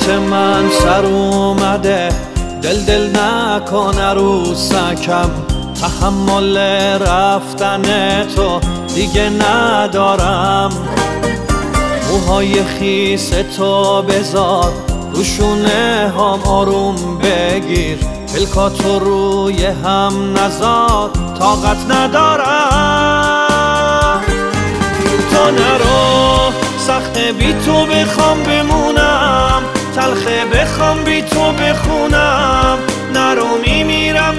حیات من سر اومده، دل نکن عروسکم، تحمل رفتن تو دیگه ندارم. موهای خیس تو بذار روشونه هم آروم بگیر، پلکاتو روی هم نذار طاقت ندارم. تو نرو سخته بی تو بخوام بمونم، تلخه بخوام بی تو بخونم، نرو میمیرم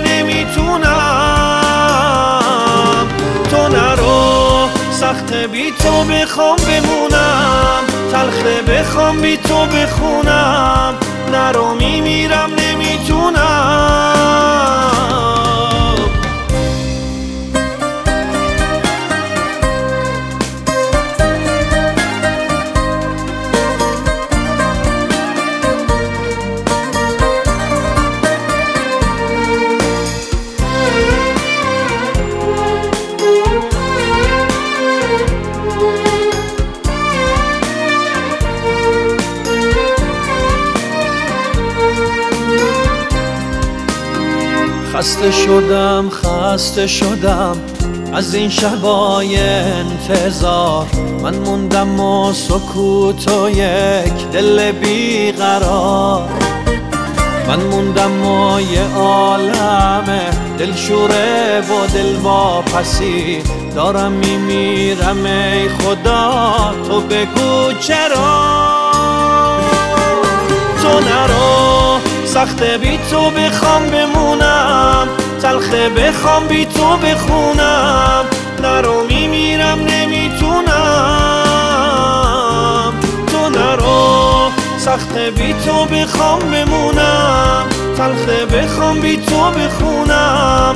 نمیتونم. تو نرو سخته بی تو بخوام بمونم، تلخه بخوام بی تو بخونم، نرو میمیرم نمیتونم. خسته شدم از این شبای انتظار، من موندم و سکوت و یک دل بیقرار، من موندم و یه عالم دلشوره و دل واپسی، دارم میمیرم ای خدا تو بگو چرا. تو نرو سخته بی تو بخوام بمونم، تلخه بخوام بی تو بخونم، نرو میمیرم نمیتونم. تو نرو سخته بی تو بخوام بمونم، تلخه بخوام بی تو بخونم،